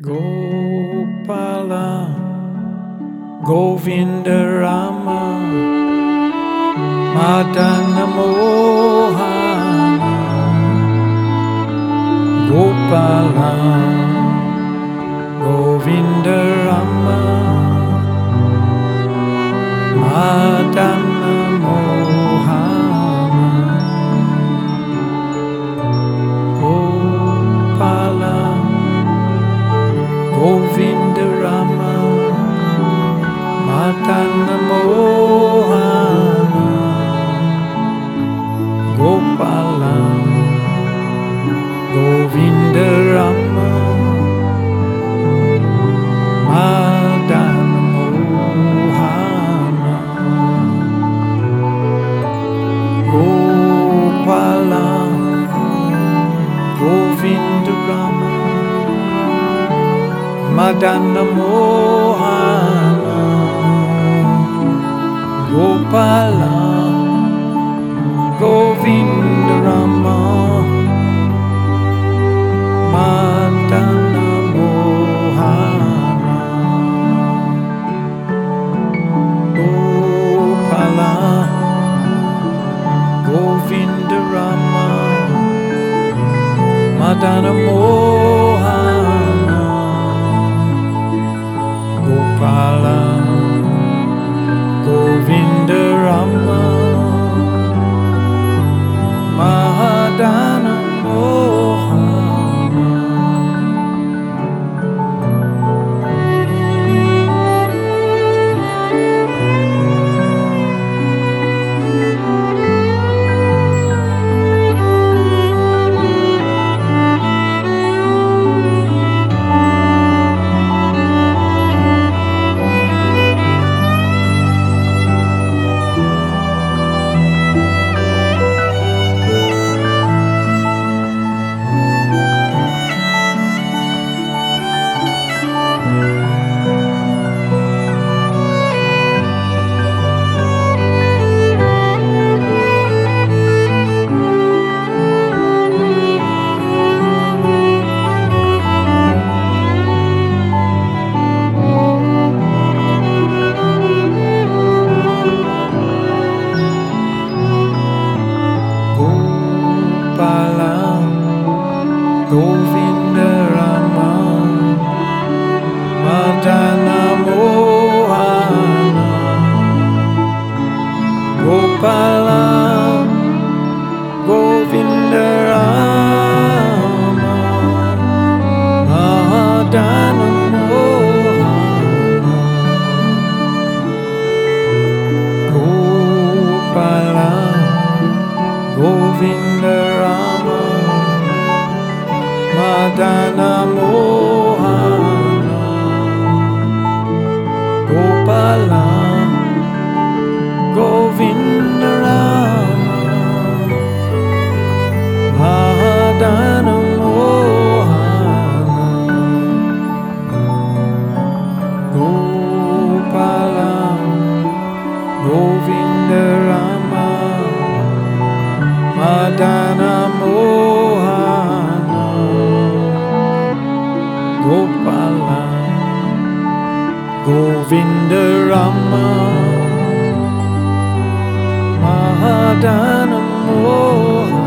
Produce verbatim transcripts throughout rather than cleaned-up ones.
Gopala Govinda Rama Madana Mohana Gopala Govinda Rama Madana Mohana Gopala Govinda Rama Madana Mohana Gopala Govinda Rama Madana Mohana Gopala Govinda Rama Madana Mohana Gopala Govinda Rama Madana Mohana Gopala Govinda Rama Madana Mohana Gopala Govinda Rama Madana Mohana Govinda Rama Madana Mohana Gopala Govinda Rama Madana Mohana Gopala Govinda Rama Madana Mohana Gopala Govinda Rama Madana Mohana Gopala Govinda Rama Madana Mohana Gopala Govinda Rama Madana Mohana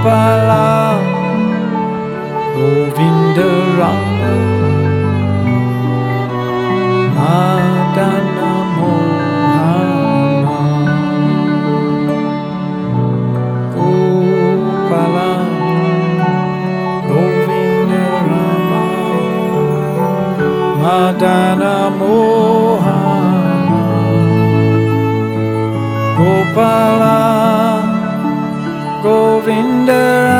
Gopala Govinda Rama Madana Mohana Gopala Govinda Rama Madana Mohana Gopala Govinda